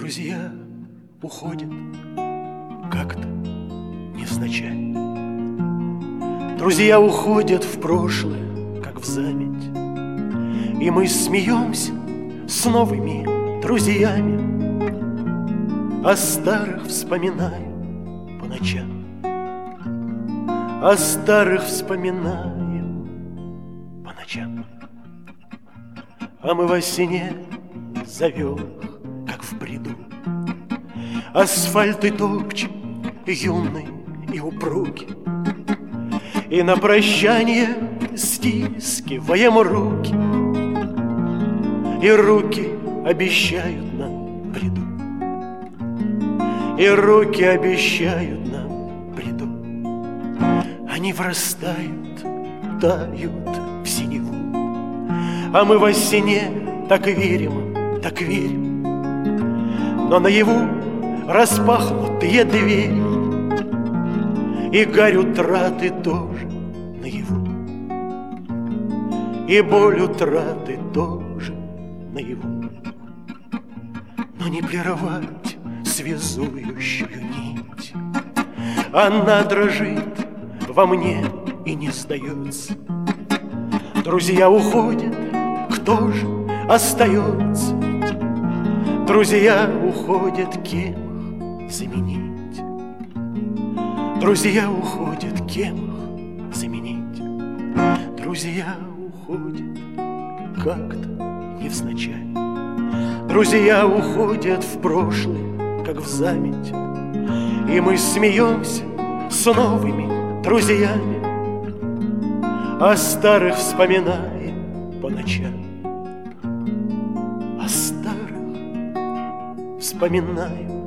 Друзья уходят как-то невзначай. Друзья уходят в прошлое, как в заметь, и мы смеемся с новыми друзьями, о старых вспоминаем по ночам, о старых вспоминаем по ночам. А мы во сне зовем их, как в бреду, асфальты топчем, юный и упругий, и на прощание стискиваем руки, и руки обещают нам бреду, и руки обещают нам бреду. Они врастают, тают в синеву, а мы во сне так верим, так верим. Но наяву распахнутые двери, и гарь утраты тоже наяву, и боль утраты тоже наяву. Но не прервать связующую нить, она дрожит во мне и не сдается. Друзья уходят, кто же остается? Друзья уходят, кем их заменить? Друзья уходят, кем их заменить? Друзья уходят как-то невзначай. Друзья уходят в прошлое, как в заметь, и мы смеемся с новыми друзьями, о старых вспоминаем по ночам, о старых вспоминаем